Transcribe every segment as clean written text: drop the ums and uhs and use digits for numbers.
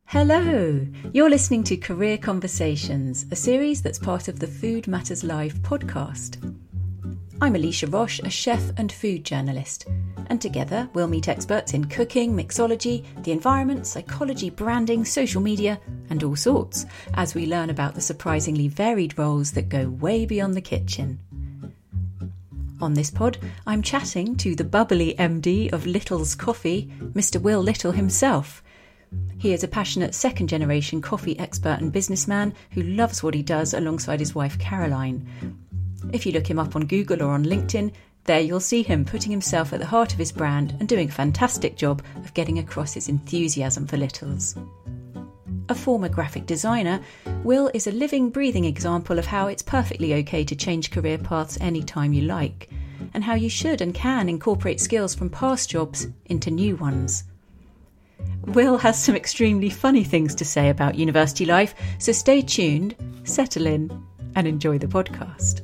Hello! You're listening to Career Conversations, a series that's part of the Food Matters Live podcast. I'm Alicia Roche, a chef and food journalist, and together we'll meet experts in cooking, mixology, the environment, psychology, branding, social media, and all sorts, as we learn about the surprisingly varied roles that go way beyond the kitchen. On this pod, I'm chatting to the bubbly MD of Little's Coffee, Mr. Will Little himself. He is a passionate second-generation coffee expert and businessman who loves what he does alongside his wife Caroline. If you look him up on Google or on LinkedIn, there you'll see him putting himself at the heart of his brand and doing a fantastic job of getting across his enthusiasm for Little's. A former graphic designer, Will is a living, breathing example of how it's perfectly okay to change career paths anytime you like, and how you should and can incorporate skills from past jobs into new ones. Will has some extremely funny things to say about university life, so stay tuned, settle in, and enjoy the podcast.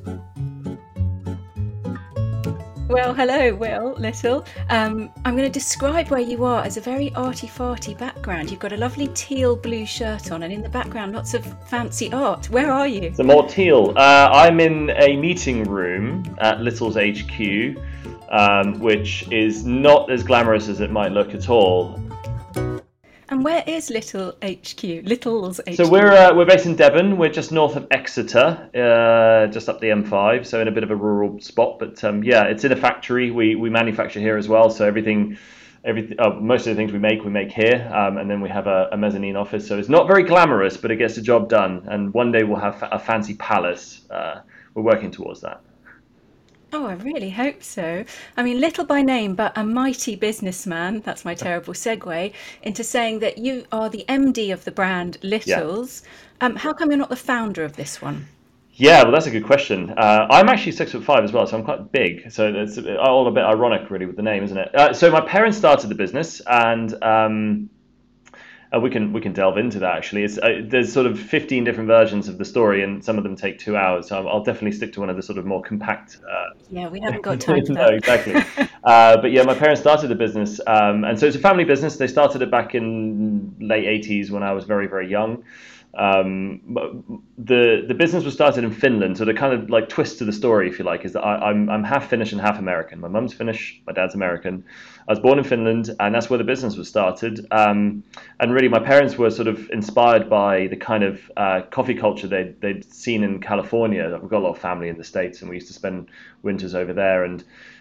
Well, hello, Will Little. I'm going to describe where you are as a very arty-farty background. You've got a lovely teal blue shirt on, and in the background, lots of fancy art. Where are you? Some more teal. I'm in a meeting room at Little's HQ, which is not as glamorous as it might look at all. And where is Little's HQ? So we're based in Devon. We're just north of Exeter, just up the M5. So in a bit of a rural spot, but it's in a factory. We manufacture here as well. So most of the things we make here, and then we have a mezzanine office. So it's not very glamorous, but it gets the job done. And one day we'll have a fancy palace. We're working towards that. Oh, I really hope so. I mean, little by name, but a mighty businessman. That's my terrible segue into saying that you are the MD of the brand Little's. Yeah. How come you're not the founder of this one? Yeah, well, that's a good question. I'm actually 6'5" as well, so I'm quite big. So it's all a bit ironic, really, with the name, isn't it? So my parents started the business, and we can delve into that. Actually, there's sort of 15 different versions of the story, and some of them take 2 hours. So I'll definitely stick to one of the sort of more compact. We haven't got time for that. No, exactly. But yeah, my parents started the business, and so it's a family business. They started it back in late 80s when I was very, very young. The business was started in Finland, so the kind of like twist to the story, if you like, is that I'm half Finnish and half American. My mum's Finnish, my dad's American. I was born in Finland, and that's where the business was started. And really, my parents were sort of inspired by the kind of coffee culture they'd seen in California. We've got a lot of family in the States, and we used to spend winters over there. And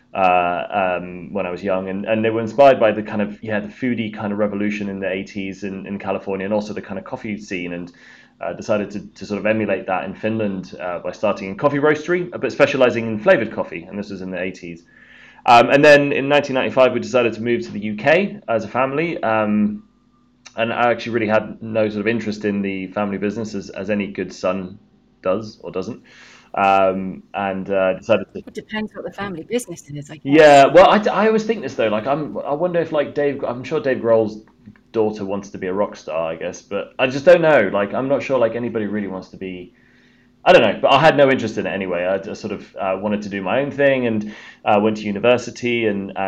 when I was young, and they were inspired by the kind of the foodie kind of revolution in the 80s in California, and also the kind of coffee scene, and decided to sort of emulate that in Finland by starting in coffee roastery, but specializing in flavored coffee, and this was in the 80s. And then in 1995 we decided to move to the UK as a family, and I actually really had no sort of interest in the family business as any good son does or doesn't. And decided to. It depends what the family business is, I guess. Yeah, well, I always think this though. Like, I wonder if I'm sure Dave Grohl's daughter wants to be a rock star, I guess, but I just don't know. Like, I'm not sure like anybody really wants to be. I don't know, but I had no interest in it anyway. I just sort of wanted to do my own thing, and went to university and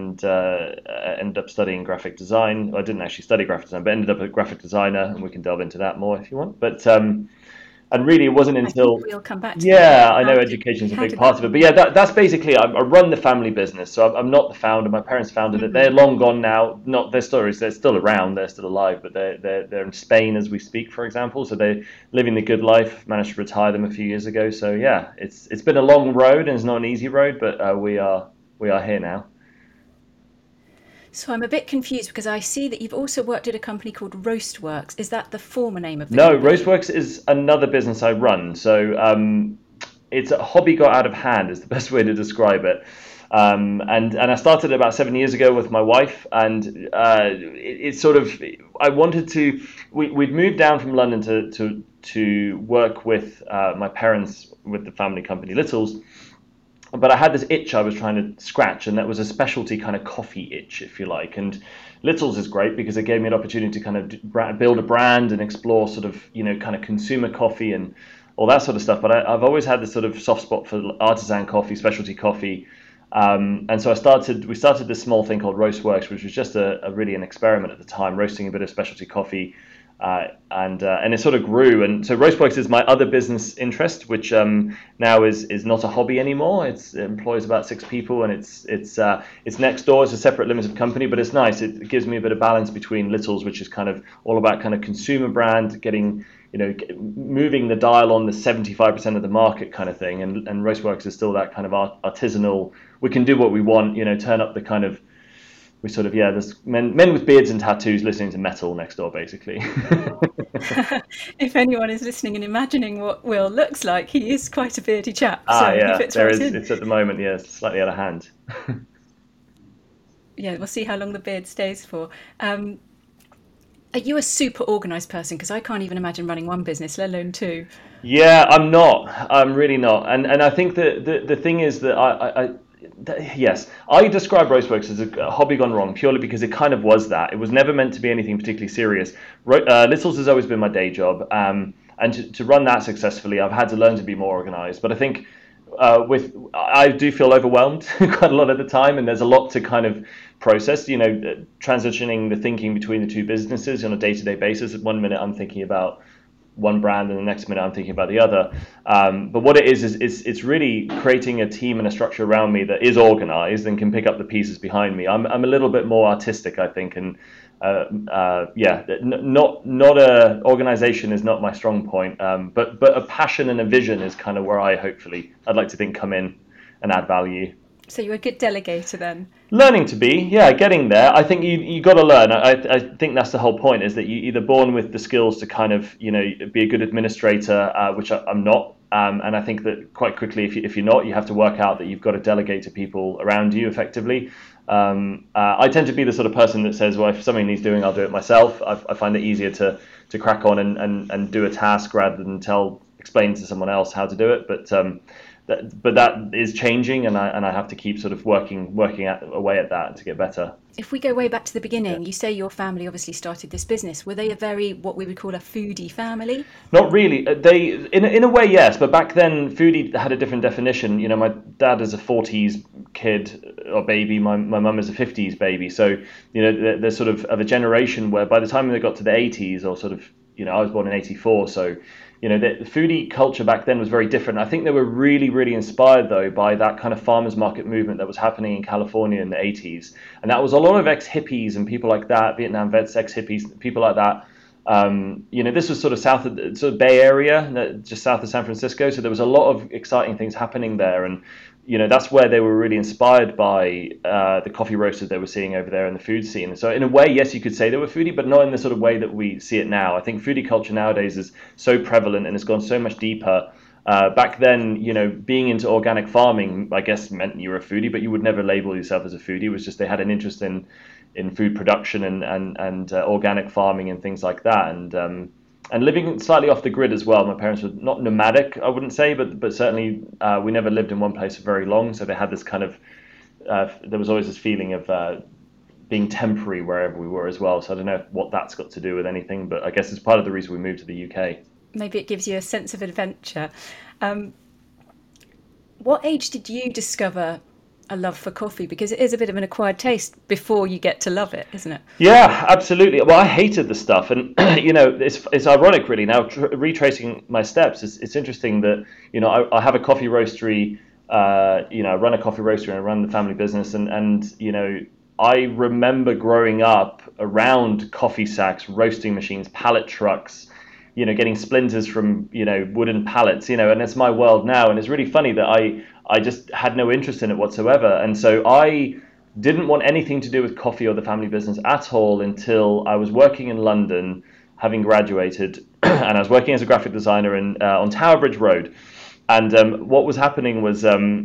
ended up studying graphic design. I didn't actually study graphic design, but ended up a graphic designer, and we can delve into that more if you want. But and really, it wasn't until we'll come back to that. I know education is a big part of it, but yeah, that's basically I run the family business. So I'm not the founder. My parents founded it. They're long gone now. Not their stories. They're still around. They're still alive, but they're in Spain as we speak, for example. So they're living the good life. Managed to retire them a few years ago. So yeah, it's been a long road, and it's not an easy road, but we are here now. So I'm a bit confused because I see that you've also worked at a company called Roastworks. Is that the former name of the company? No, Roastworks is another business I run. So it's a hobby got out of hand is the best way to describe it. And I started about 7 years ago with my wife, and it's sort of I wanted to. We'd moved down from London to work with my parents with the family company Little's. But I had this itch I was trying to scratch, and that was a specialty kind of coffee itch, if you like. And Little's is great because it gave me an opportunity to kind of build a brand and explore sort of, kind of consumer coffee and all that sort of stuff. But I've always had this sort of soft spot for artisan coffee, specialty coffee. And so we started this small thing called Roastworks, which was just really an experiment at the time, roasting a bit of specialty coffee And it sort of grew. And so Roastworks is my other business interest, which now is not a hobby anymore. It employs about 6 people, and it's next door. It's a separate limited company, but it's nice. It gives me a bit of balance between Littles, which is kind of all about kind of consumer brand, getting, moving the dial on the 75% of the market kind of thing, and Roastworks is still that kind of artisanal. We can do what we want, turn up the kind of. We sort of, there's men with beards and tattoos listening to metal next door, basically. If anyone is listening and imagining what Will looks like, he is quite a beardy chap. So he fits right in. It's at the moment, it's slightly out of hand. Yeah, we'll see how long the beard stays for. Are you a super organised person? Because I can't even imagine running one business, let alone 2. Yeah, I'm not. I'm really not. And I think that the thing is that yes, I describe Roastworks as a hobby gone wrong purely because it kind of was that. It was never meant to be anything particularly serious. Littles has always been my day job, and to run that successfully, I've had to learn to be more organised. But I think I do feel overwhelmed quite a lot of the time, and there's a lot to kind of process. Transitioning the thinking between the 2 businesses on a day-to-day basis. At one minute, I'm thinking about one brand, and the next minute I'm thinking about the other. But what it is it's really creating a team and a structure around me that is organized and can pick up the pieces behind me. I'm a little bit more artistic, I think, and organization is not my strong point. But a passion and a vision is kind of where I'd like to think come in and add value. So you're a good delegator then? Learning to be, getting there. I think you got to learn. I think that's the whole point, is that you're either born with the skills to kind of, be a good administrator, which I'm not. And I think that quite quickly, if you're not, you have to work out that you've got to delegate to people around you effectively. I tend to be the sort of person that says, well, if something needs doing, I'll do it myself. I find it easier to crack on and do a task rather than explain to someone else how to do it. But that is changing, and I have to keep sort of working away at that to get better. If we go way back to the beginning, you say your family obviously started this business. Were they a very, what we would call a foodie family? Not really. They, in a way, yes, but back then foodie had a different definition. My dad is a 40s kid or baby. My mum is a 50s baby. So they're sort of a generation where by the time they got to the 80s, or sort of, I was born in 84, so. The foodie culture back then was very different. I think they were really, really inspired, though, by that kind of farmers market movement that was happening in California in the 80s. And that was a lot of ex-hippies and people like that, Vietnam vets, ex-hippies, people like that. This was sort of south of the Bay Area, just south of San Francisco. So there was a lot of exciting things happening there. And that's where they were really inspired by the coffee roasters they were seeing over there in the food scene. So in a way, yes, you could say they were foodie, but not in the sort of way that we see it now. I think foodie culture nowadays is so prevalent and it's gone so much deeper. Back then, being into organic farming, I guess, meant you were a foodie, but you would never label yourself as a foodie. It was just they had an interest in food production and organic farming and things like that. And living slightly off the grid as well. My parents were not nomadic, I wouldn't say, but certainly we never lived in one place for very long. So they had this kind of, there was always this feeling of being temporary wherever we were as well. So I don't know what that's got to do with anything, but I guess it's part of the reason we moved to the UK. Maybe it gives you a sense of adventure. What age did you discover a love for coffee? Because it is a bit of an acquired taste before you get to love it, isn't it? Yeah, absolutely. Well, I hated the stuff, and it's ironic really now retracing my steps. It's interesting that I have a coffee roastery, I run a coffee roastery and I run the family business, and I remember growing up around coffee sacks, roasting machines, pallet trucks, getting splinters from wooden pallets, and it's my world now. And it's really funny that I just had no interest in it whatsoever. And so I didn't want anything to do with coffee or the family business at all until I was working in London, having graduated, and I was working as a graphic designer on Tower Bridge Road. And what was happening was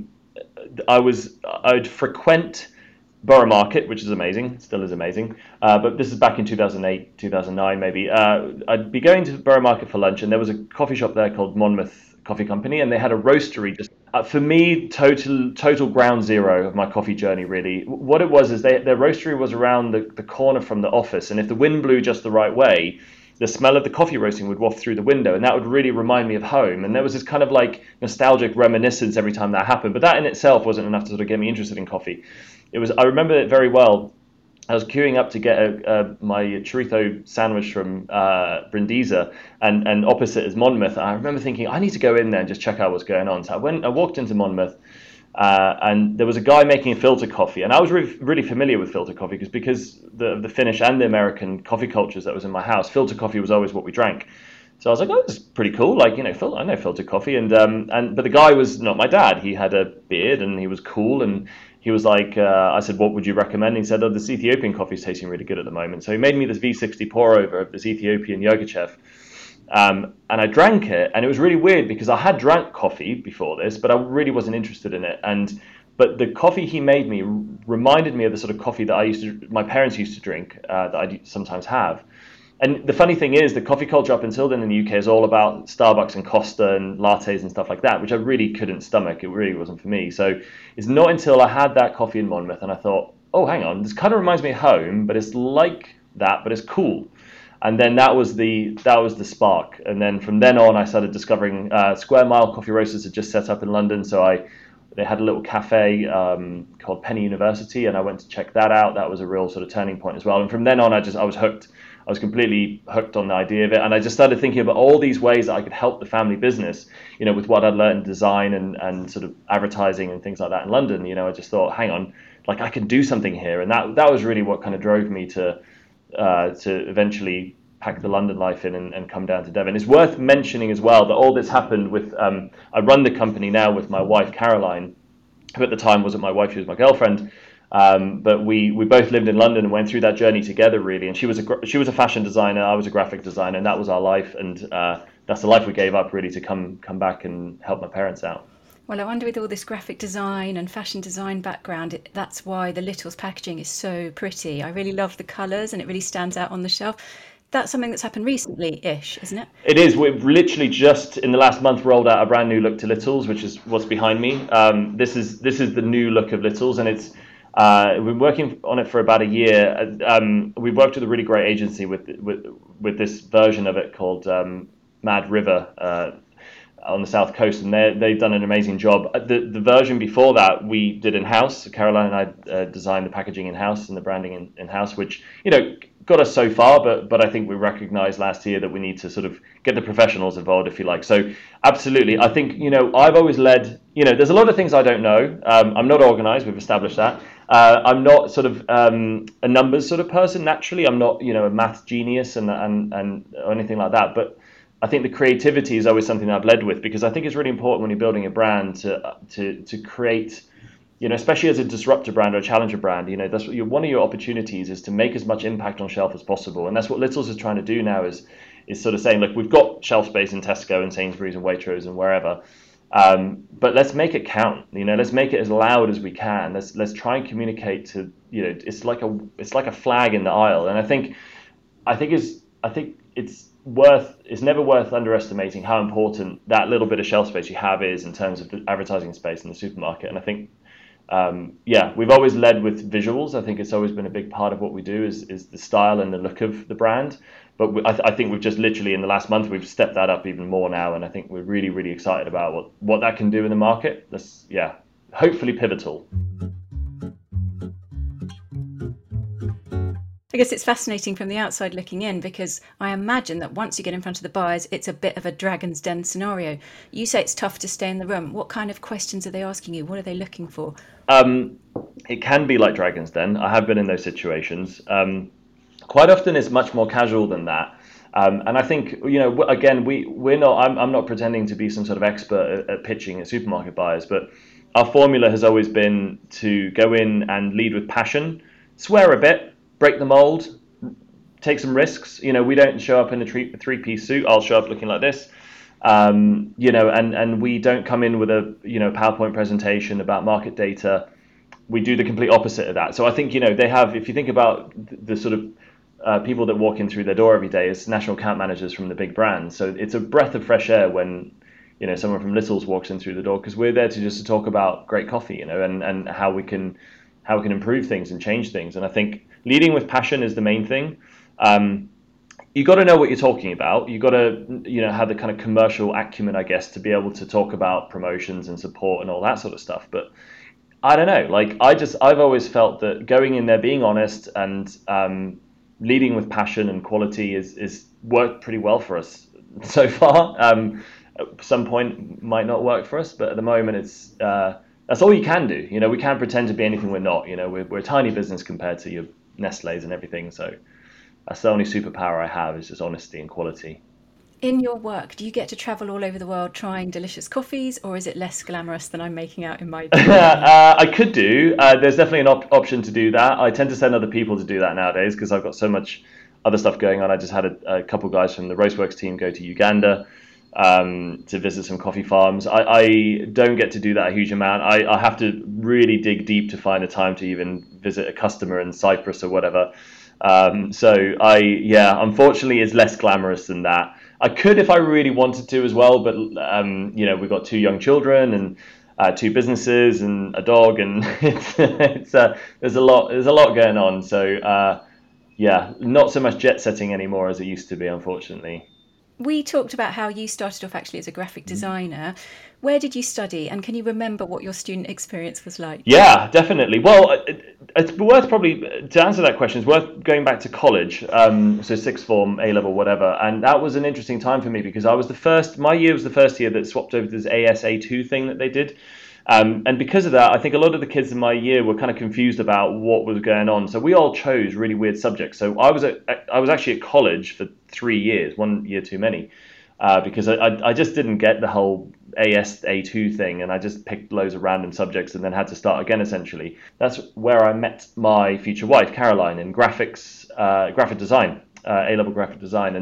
I'd frequent Borough Market, which is amazing, still is amazing. But this is back in 2008, 2009 maybe. I'd be going to Borough Market for lunch, and there was a coffee shop there called Monmouth Coffee Company, and they had a roastery. Just for me, total ground zero of my coffee journey, really. What it was is their roastery was around the corner from the office, and if the wind blew just the right way, the smell of the coffee roasting would waft through the window, and that would really remind me of home. And there was this kind of like nostalgic reminiscence every time that happened. But that in itself wasn't enough to sort of get me interested in coffee. I remember it very well. I was queuing up to get my chorizo sandwich from Brindisa, and opposite is Monmouth. I remember thinking, I need to go in there and just check out what's going on. So I walked into Monmouth, and there was a guy making a filter coffee, and I was really familiar with filter coffee because the Finnish and the American coffee cultures that was in my house. Filter coffee was always what we drank. So I was like, oh, this is pretty cool. Like, I know filter coffee, but the guy was not my dad. He had a beard and he was cool, and he was like, I said, what would you recommend? And he said, oh, this Ethiopian coffee is tasting really good at the moment. So he made me this V60 pour over of this Ethiopian Yogurchef. And I drank it, and it was really weird because I had drank coffee before this, but I really wasn't interested in it. But the coffee he made me reminded me of the sort of coffee that my parents used to drink, that I sometimes have. And the funny thing is, the coffee culture up until then in the UK is all about Starbucks and Costa and lattes and stuff like that, which I really couldn't stomach. It really wasn't for me. So it's not until I had that coffee in Monmouth and I thought, oh, hang on, this kind of reminds me of home, but it's like that, but it's cool. And then that was the spark. And then from then on, I started discovering Square Mile Coffee Roasters had just set up in London. So they had a little cafe called Penny University, and I went to check that out. That was a real sort of turning point as well. And from then on, I was hooked. I was completely hooked on the idea of it, and I just started thinking about all these ways that I could help the family business, with what I'd learned in design and sort of advertising and things like that in London. I just thought, hang on, like I can do something here, and that was really what kind of drove me to eventually pack the London life in and come down to Devon. It's worth mentioning as well that all this happened with, I run the company now with my wife, Caroline, who at the time wasn't my wife, she was my girlfriend. But we both lived in London and went through that journey together, really. And she was a fashion designer, I was a graphic designer, and that was our life. And that's the life we gave up, really, to come back and help my parents out. Well, I wonder with all this graphic design and fashion design background, that's why the Littles packaging is so pretty. I really love the colours and it really stands out on the shelf. That's something that's happened recently-ish, isn't it? It is. We've literally just in the last month rolled out a brand new look to Littles, which is what's behind me. This is the new look of Littles, and it's we've been working on it for about a year. We've worked with a really great agency with this version of it called Mad River on the south coast, and they've done an amazing job. The version before that we did in-house. Caroline and I designed the packaging in-house and the branding in-house, which got us so far, but I think we recognized last year that we need to sort of get the professionals involved, if you like. So absolutely, I think I've always led. There's a lot of things I don't know. I'm not organized. We've established that. I'm not sort of a numbers sort of person naturally. I'm not a math genius and or anything like that. But I think the creativity is always something that I've led with, because I think it's really important when you're building a brand to create. Especially as a disruptor brand or a challenger brand, that's what one of your opportunities is to make as much impact on shelf as possible. And that's what Littles is trying to do now is sort of saying, look, we've got shelf space in Tesco and Sainsbury's and Waitrose and wherever, but let's make it count. Let's make it as loud as we can. Let's try and communicate to, it's like a flag in the aisle. And I think it's never worth underestimating how important that little bit of shelf space you have is in terms of the advertising space in the supermarket. And I think we've always led with visuals. I think it's always been a big part of what we do is the style and the look of the brand. But I think we've just literally in the last month, we've stepped that up even more now. And I think we're really, really excited about what that can do in the market. That's, hopefully pivotal. I guess it's fascinating from the outside looking in, because I imagine that once you get in front of the buyers, it's a bit of a dragon's den scenario. You say it's tough to stay in the room. What kind of questions are they asking you? What are they looking for? It can be like dragon's den. I have been in those situations. Quite often it's much more casual than that. And I think, again, we're not, I'm not pretending to be some sort of expert at pitching at supermarket buyers, but our formula has always been to go in and lead with passion, swear a bit, break the mold, take some risks. We don't show up in a three-piece suit. I'll show up looking like this, and we don't come in with a PowerPoint presentation about market data. We do the complete opposite of that. So I think they have. If you think about the sort of people that walk in through their door every day as national account managers from the big brands, so it's a breath of fresh air when someone from Littles walks in through the door, because we're there to talk about great coffee, and how we can improve things and change things. And I think leading with passion is the main thing. You got to know what you're talking about. You got to, have the kind of commercial acumen, I guess, to be able to talk about promotions and support and all that sort of stuff. But I don't know. Like I've always felt that going in there, being honest, and leading with passion and quality is worked pretty well for us so far. At some point might not work for us, but at the moment it's that's all you can do. You know, we can't pretend to be anything we're not. You know, we're a tiny business compared to your Nestle's and everything. So that's the only superpower I have, is just honesty and quality. In your work, do you get to travel all over the world trying delicious coffees, or is it less glamorous than I'm making out in my CV? I could do. There's definitely an option to do that. I tend to send other people to do that nowadays because I've got so much other stuff going on. I just had a couple guys from the Roastworks team go to Uganda to visit some coffee farms. I don't get to do that a huge amount. I have to really dig deep to find a time to even visit a customer in Cyprus or whatever. Yeah, unfortunately, it's less glamorous than that. I could if I really wanted to as well, but we've got two young children and two businesses and a dog, and there's a lot going on. So yeah, not so much jet setting anymore as it used to be, unfortunately. We talked about how you started off actually as a graphic designer. Where did you study, and can you remember what your student experience was like? Yeah, definitely. Well, it's worth probably to answer that question. It's worth going back to college, so sixth form, A level, whatever, and that was an interesting time for me because I was the first. My year was the first year that swapped over to this AS-A2 thing that they did, and because of that, I think a lot of the kids in my year were kind of confused about what was going on. So we all chose really weird subjects. So I was actually at college for 3 years, 1 year too many. Because I just didn't get the whole AS-A2 thing, and I just picked loads of random subjects and then had to start again, essentially. That's where I met my future wife, Caroline, in graphic design, A-level graphic design.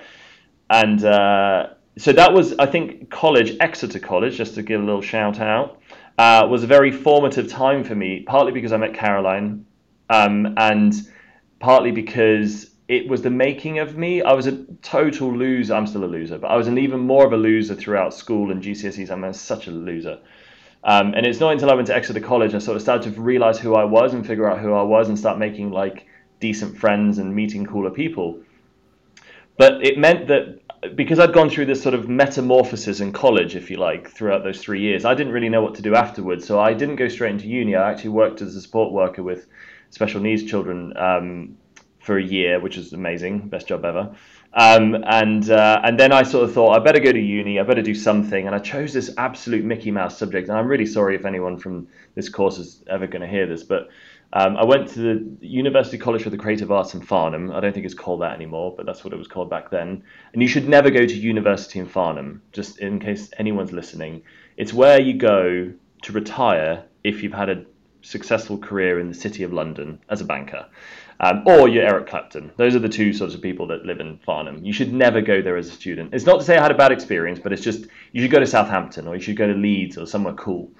So that was, I think, college, Exeter College, just to give a little shout out, was a very formative time for me, partly because I met Caroline, and partly because it was the making of me. I was a total loser. I'm still a loser, but I was even more of a loser throughout school and GCSEs. I'm such a loser. And it's not until I went to Exeter College I sort of started to realize who I was and figure out who I was and start making like decent friends and meeting cooler people. But it meant that because I'd gone through this sort of metamorphosis in college, if you like, throughout those 3 years, I didn't really know what to do afterwards. So I didn't go straight into uni. I actually worked as a support worker with special needs children for a year, which is amazing, best job ever. And then I sort of thought, I better go to uni, I better do something, and I chose this absolute Mickey Mouse subject. And I'm really sorry if anyone from this course is ever going to hear this, but I went to the University College for the Creative Arts in Farnham. I don't think it's called that anymore, but that's what it was called back then. And you should never go to university in Farnham, just in case anyone's listening. It's where you go to retire if you've had a successful career in the City of London as a banker. Or you're Eric Clapton. Those are the two sorts of people that live in Farnham. You should never go there as a student. It's not to say I had a bad experience, but it's just you should go to Southampton or you should go to Leeds or somewhere cool.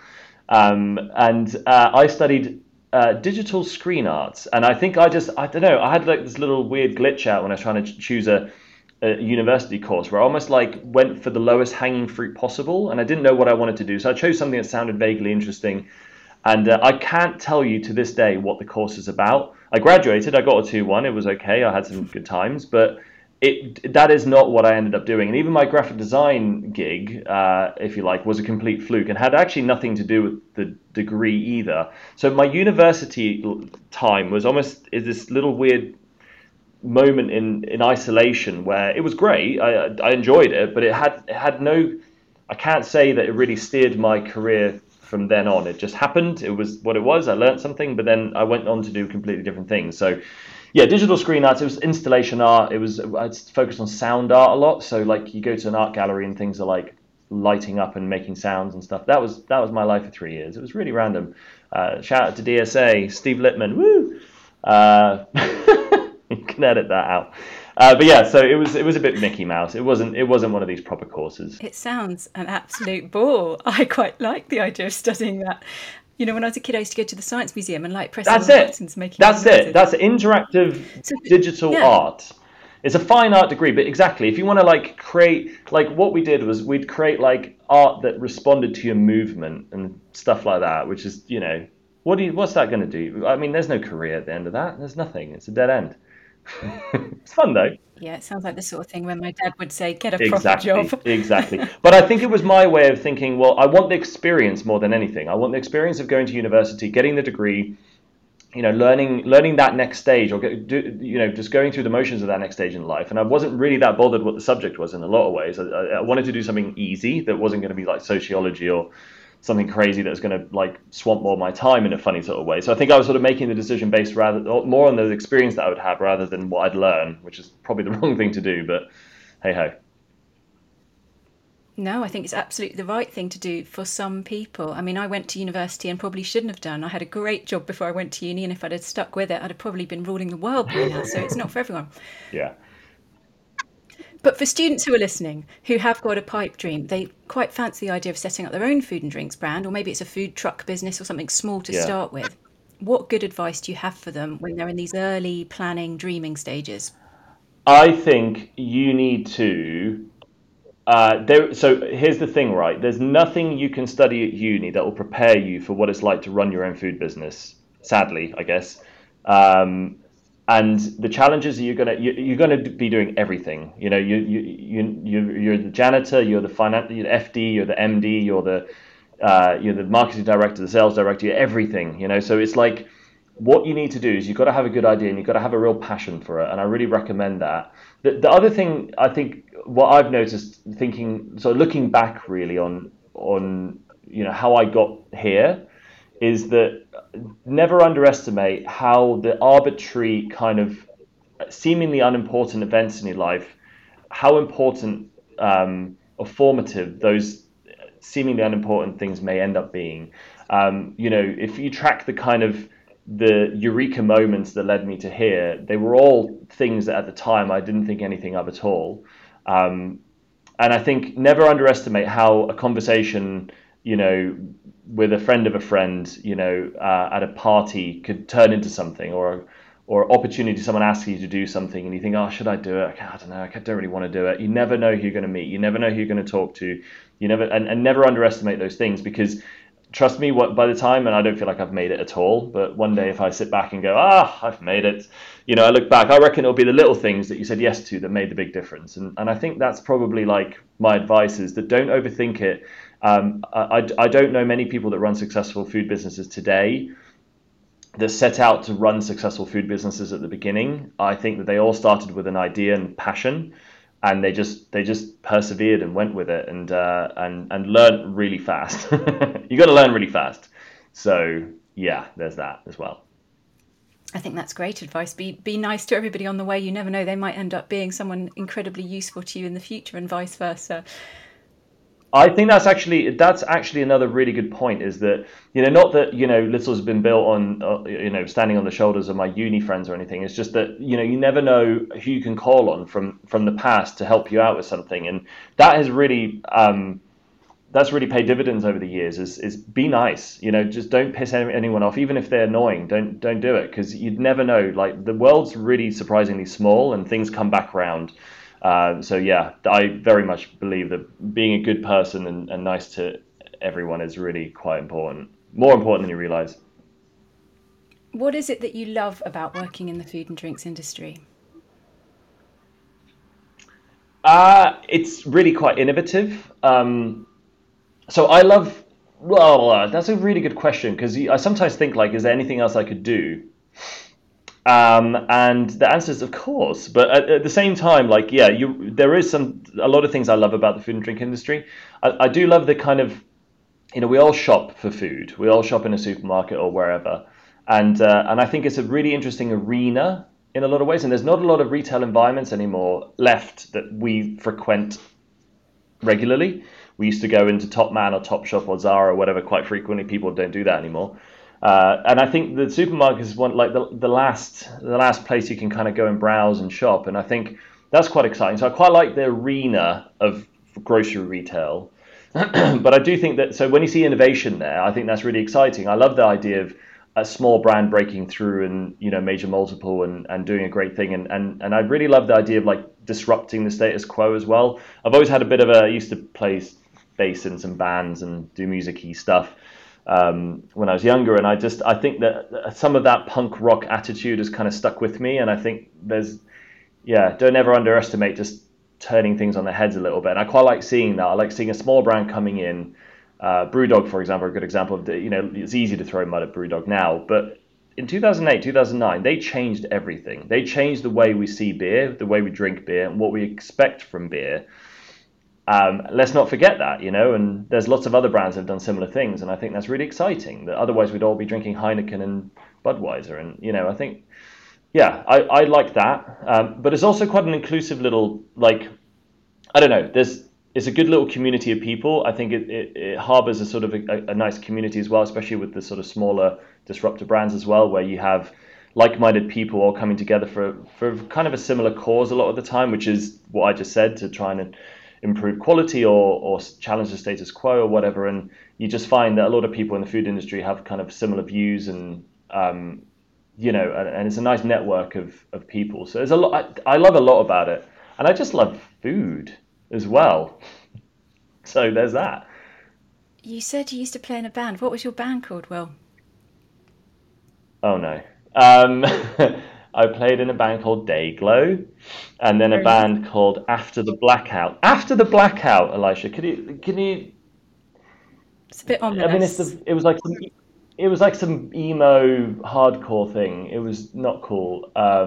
I studied digital screen arts, and I think I don't know, I had like this little weird glitch out when I was trying to choose a university course where I almost like went for the lowest hanging fruit possible, and I didn't know what I wanted to do. So I chose something that sounded vaguely interesting. And I can't tell you to this day what the course is about. I graduated, I got a 2-1, it was okay, I had some good times, but that is not what I ended up doing. And even my graphic design gig, if you like, was a complete fluke and had actually nothing to do with the degree either. So my university time was almost this little weird moment in isolation where it was great, I enjoyed it, but it had no, I can't say that it really steered my career from then on. It just happened. It was what it was. I learned something, but then I went on to do completely different things. So yeah, digital screen art, it was installation art. I'd focused on sound art a lot. So like you go to an art gallery and things are like lighting up and making sounds and stuff. That was my life for 3 years. It was really random. Shout out to DSA, Steve Littman. Woo! You can edit that out. But yeah, so it was a bit Mickey Mouse. It wasn't one of these proper courses. It sounds an absolute bore. I quite like the idea of studying that. You know, when I was a kid, I used to go to the Science Museum and like pressing buttons, making. That's it. That's interactive digital art. It's a fine art degree, but exactly, if you want to like create, like what we did was we'd create like art that responded to your movement and stuff like that, which is, you know, what's that going to do? I mean, there's no career at the end of that. There's nothing. It's a dead end. It's fun though. Yeah, it sounds like the sort of thing when my dad would say, get a proper job. Exactly. But I think it was my way of thinking, well, I want the experience more than anything. I want the experience of going to university, getting the degree, learning that next stage, or just going through the motions of that next stage in life. And I wasn't really that bothered what the subject was in a lot of ways. I wanted to do something easy that wasn't going to be like sociology or something crazy that was going to like swamp more of my time in a funny sort of way. So I think I was sort of making the decision based more on the experience that I would have rather than what I'd learn, which is probably the wrong thing to do. But hey ho. No, I think it's absolutely the right thing to do for some people. I mean, I went to university and probably shouldn't have done. I had a great job before I went to uni, and if I'd have stuck with it, I'd have probably been ruling the world by now. So it's not for everyone. Yeah. But for students who are listening, who have got a pipe dream, they quite fancy the idea of setting up their own food and drinks brand, or maybe it's a food truck business or something small to Yeah. start with. What good advice do you have for them when they're in these early planning, dreaming stages? I think you need to. So here's the thing, right? There's nothing you can study at uni that will prepare you for what it's like to run your own food business. Sadly, I guess. Um, and the challenges are you're gonna be doing everything. You're the janitor, you're the you're the FD, you're the MD, you're the marketing director, the sales director, you're everything. So it's like what you need to do is you've got to have a good idea and you've got to have a real passion for it. And I really recommend that. The other thing I think what I've noticed thinking, so looking back really on how I got here is that never underestimate how the arbitrary kind of seemingly unimportant events in your life, how important or formative those seemingly unimportant things may end up being. If you track the kind of the eureka moments that led me to here, they were all things that at the time I didn't think anything of at all. And I think never underestimate how a conversation, with a friend of a friend, at a party could turn into something, or opportunity. Someone asks you to do something, and you think, "Oh, should I do it? I don't know. I don't really want to do it." You never know who you're going to meet. You never know who you're going to talk to. And never underestimate those things, because trust me, by the time, and I don't feel like I've made it at all, but one day if I sit back and go, I've made it, I look back, I reckon it'll be the little things that you said yes to that made the big difference. And I think that's probably like my advice is that don't overthink it. I don't know many people that run successful food businesses today that set out to run successful food businesses at the beginning. I think that they all started with an idea and passion, and they just persevered and went with it, and learned really fast. You got to learn really fast. So yeah, there's that as well. I think that's great advice. Be nice to everybody on the way. You never know, they might end up being someone incredibly useful to you in the future, and vice versa. I think that's actually another really good point, is that, not that, Little's been built on, standing on the shoulders of my uni friends or anything. It's just that, you never know who you can call on from the past to help you out with something. And that has really, that's really paid dividends over the years, is be nice, just don't piss anyone off, even if they're annoying. Don't do it, because you'd never know. Like, the world's really surprisingly small and things come back around. So yeah, I very much believe that being a good person and nice to everyone is really quite important. More important than you realize. What is it that you love about working in the food and drinks industry? It's really quite innovative. So I love, well, that's a really good question, because I sometimes think, like, is there anything else I could do? And the answer is of course, but at the same time, like, yeah, there is a lot of things I love about the food and drink industry. I do love the kind of, we all shop for food. We all shop in a supermarket or wherever, and I think it's a really interesting arena in a lot of ways. And there's not a lot of retail environments anymore left that we frequent regularly. We used to go into Topman or Topshop or Zara or whatever quite frequently. People don't do that anymore. And I think the supermarket is one, like the last place you can kind of go and browse and shop, and I think that's quite exciting. So I quite like the arena of grocery retail, but I do think that, so when you see innovation there, I think that's really exciting. I love the idea of a small brand breaking through and major multiple and doing a great thing, and I really love the idea of like disrupting the status quo as well. I've always had a bit of I used to play bass in some bands and do music-y stuff. when I was younger, and I think that some of that punk rock attitude has kind of stuck with me, and I think don't ever underestimate just turning things on their heads a little bit. And I quite like seeing that. I like seeing a small brand coming in. Brewdog, for example, a good example of it's easy to throw mud at Brewdog now, but in 2008, 2009, they changed everything. They changed the way we see beer, the way we drink beer, and what we expect from beer. Let's not forget that, and there's lots of other brands that have done similar things, and I think that's really exciting, that otherwise we'd all be drinking Heineken and Budweiser, and, I think, I like that, but it's also quite an inclusive little, I don't know, it's a good little community of people. I think it harbors a sort of a nice community as well, especially with the sort of smaller disruptor brands as well, where you have like-minded people all coming together for kind of a similar cause a lot of the time, which is what I just said, to try and improve quality or challenge the status quo or whatever. And you just find that a lot of people in the food industry have kind of similar views, and and it's a nice network of people. So there's a lot. I love a lot about it, and I just love food as well. So there's that. You said you used to play in a band. What was your band called, Will? Oh no. I played in a band called Dayglow, and then a band called After the Blackout. After the Blackout, Elisha, can you? It's a bit ominous. I mean, it was like some emo hardcore thing. It was not cool.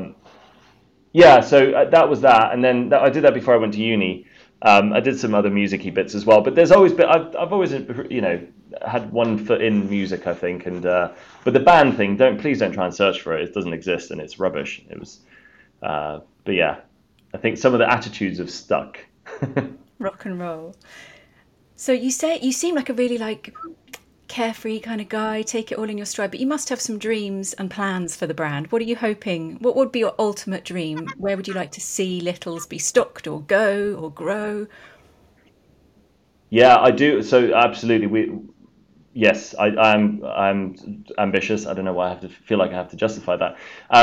So that was that, and then I did that before I went to uni. I did some other music-y bits as well, but there's always been, I've always, had one foot in music, I think, and but the band thing, please don't try and search for it. It doesn't exist, and it's rubbish. It was, but yeah, I think some of the attitudes have stuck. Rock and roll. So you seem like a really carefree kind of guy, take it all in your stride, but you must have some dreams and plans for the brand. What are you hoping? What would be your ultimate dream? Where would you like to see Little's be stocked or go or grow? Yeah, I do. So absolutely, yes, I'm ambitious. I don't know why I have to feel like I have to justify that.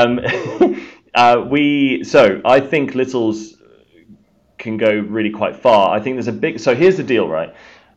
So I think Little's can go really quite far. I think there's a big. So here's the deal, right?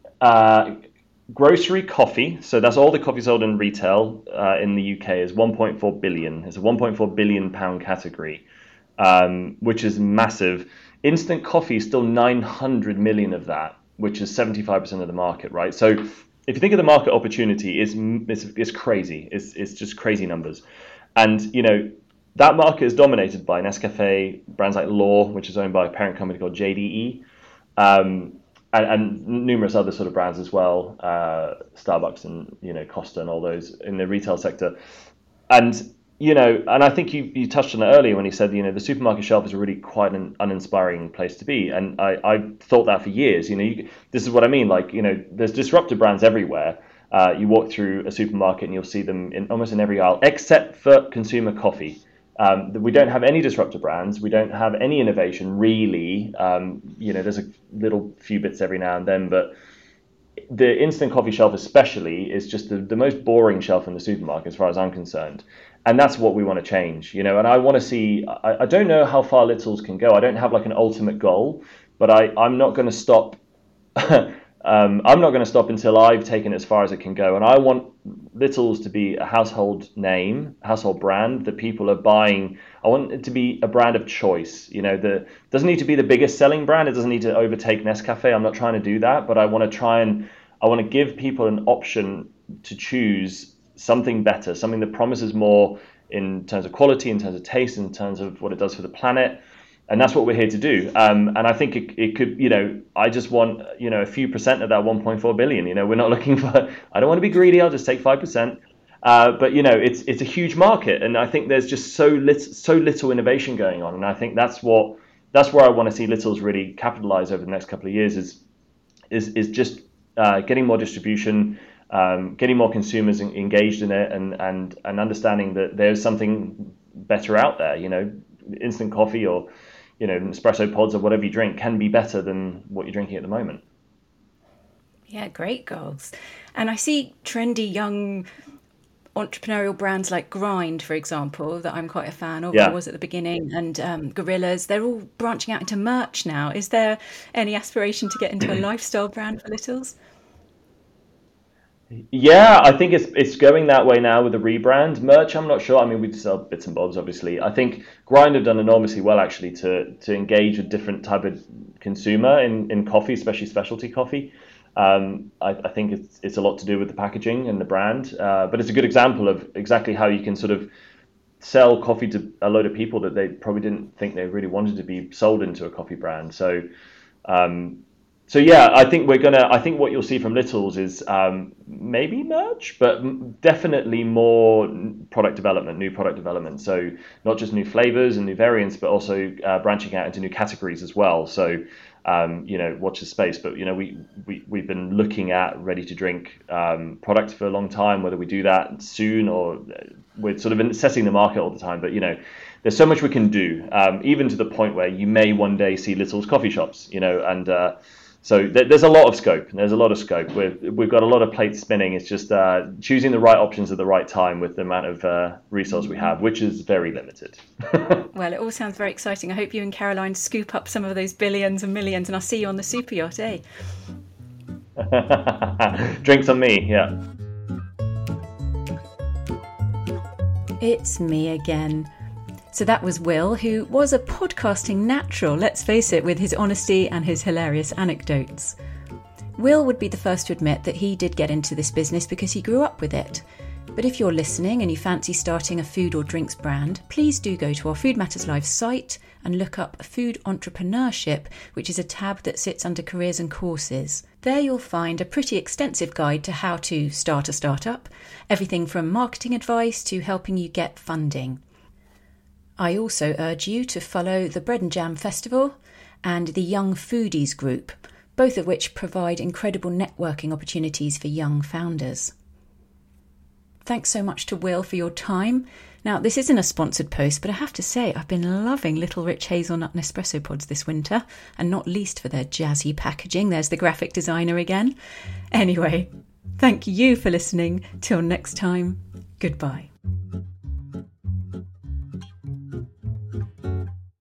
Grocery coffee, so that's all the coffee sold in retail in the UK, is 1.4 billion. It's a 1.4 billion pound category, which is massive. Instant coffee is still 900 million of that, which is 75% of the market, right? So if you think of the market opportunity, it's crazy. It's just crazy numbers. And, that market is dominated by Nescafe, brands like Law, which is owned by a parent company called JDE, and numerous other sort of brands as well, Starbucks and Costa and all those in the retail sector. And and I think you touched on it earlier when you said the supermarket shelf is really quite an uninspiring place to be, and I thought that for years. This is what I mean. There's disruptive brands everywhere. You walk through a supermarket and you'll see them almost in every aisle, except for consumer coffee. We don't have any disruptor brands. We don't have any innovation really. There's a little few bits every now and then, but the instant coffee shelf especially is just the most boring shelf in the supermarket as far as I'm concerned. And that's what we want to change, and I want to see, I don't know how far Little's can go. I don't have an ultimate goal, but I'm not going to stop. I'm not going to stop until I've taken it as far as it can go. And I want Little's to be a household name, household brand that people are buying. I want it to be a brand of choice. Doesn't need to be the biggest selling brand. It doesn't need to overtake Nescafe. I'm not trying to do that, but I want to give people an option to choose something better, something that promises more in terms of quality, in terms of taste, in terms of what it does for the planet. And that's what we're here to do. And I think it could, I just want, a few percent of that 1.4 billion. We're not looking for, I don't want to be greedy. I'll just take 5%. But, it's a huge market. And I think there's just so little innovation going on. And I think that's where I want to see Little's really capitalize over the next couple of years is just getting more distribution, getting more consumers engaged in it, and understanding that there's something better out there. Instant coffee or espresso pods or whatever you drink can be better than what you're drinking at the moment. Yeah, great goals. And I see trendy young entrepreneurial brands like Grind, for example, that I'm quite a fan of. I was at the beginning, and Gorillas. They're all branching out into merch now. Is there any aspiration to get into a lifestyle brand for Little's? Yeah, I think it's going that way now with the rebrand. Merch, I'm not sure. I mean, we sell bits and bobs, obviously. I think Grind have done enormously well actually to engage a different type of consumer in coffee, especially specialty coffee. I think it's a lot to do with the packaging and the brand, but it's a good example of exactly how you can sort of sell coffee to a load of people that they probably didn't think they really wanted to be sold into a coffee brand. Um, so yeah, I think what you'll see from Littles is maybe merch, but definitely more product development, new product development. So not just new flavors and new variants, but also branching out into new categories as well. So watch the space. But we've been looking at ready to drink products for a long time. Whether we do that soon or we're sort of assessing the market all the time. But there's so much we can do, even to the point where you may one day see Little's coffee shops. And so there's a lot of scope. There's a lot of scope. We've got a lot of plates spinning. It's just choosing the right options at the right time with the amount of resource we have, which is very limited. Well, it all sounds very exciting. I hope you and Caroline scoop up some of those billions and millions, and I'll see you on the super yacht, eh? Drinks on me, yeah. It's me again. So that was Will, who was a podcasting natural, let's face it, with his honesty and his hilarious anecdotes. Will would be the first to admit that he did get into this business because he grew up with it. But if you're listening and you fancy starting a food or drinks brand, please do go to our Food Matters Live site and look up Food Entrepreneurship, which is a tab that sits under careers and courses. There you'll find a pretty extensive guide to how to start a startup, everything from marketing advice to helping you get funding. I also urge you to follow the Bread and Jam Festival and the Young Foodies group, both of which provide incredible networking opportunities for young founders. Thanks so much to Will for your time. Now, this isn't a sponsored post, but I have to say I've been loving Little Rich Hazelnut Nespresso pods this winter, and not least for their jazzy packaging. There's the graphic designer again. Anyway, thank you for listening. Till next time, goodbye.